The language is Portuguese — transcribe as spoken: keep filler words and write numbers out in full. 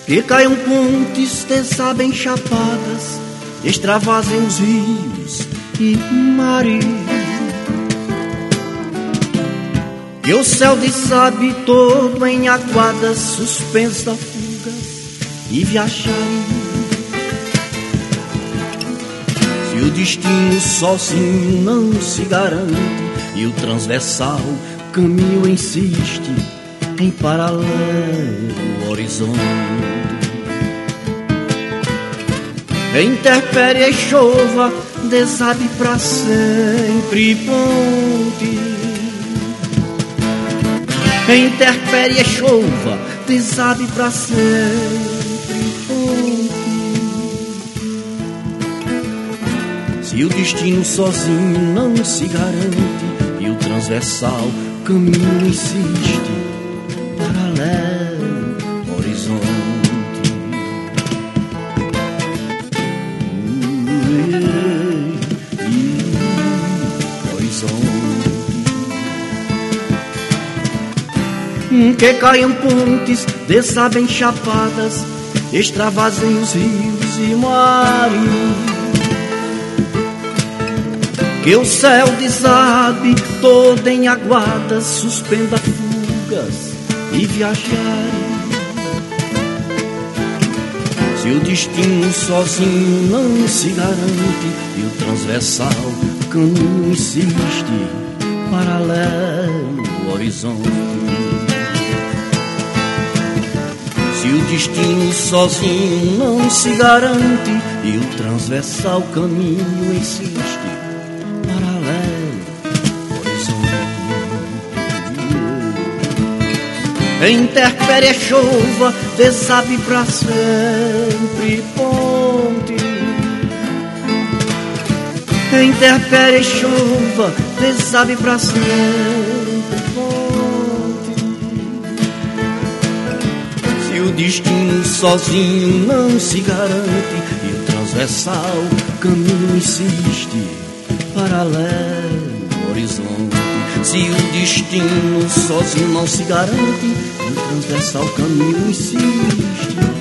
Que caiam pontes, desabem chapadas, extravasem os rios e mares. Que o céu desabe todo em aguadas, suspensa fugas e viajarem. Se o destino sozinho não se garante e o transversal caminho insiste em paralelo ao horizonte. Intempérie e chova, desabe pra sempre ponte. Intempérie e chova, desabe pra sempre ponte. Se o destino sozinho não se garante e o transversal caminho insiste paralelo ao horizonte. Que caiam pontes, desabem chapadas, extravasem os rios e mares. Que o céu desabe todo em aguadas, suspenda fugas e viajarem. Se o destino sozinho não se garante e o transversal caminho insiste paralelo ao horizonte. Se o destino sozinho não se garante e o transversal caminho insiste paralelo ao horizonte. Intempérie chova, desabe pra sempre ponte. Intempérie chova, desabe pra sempre ponte. Se o destino sozinho não se garante e o transversal caminho insiste paralelo ao horizonte. Se o destino sozinho não se garante e o transversal caminho insiste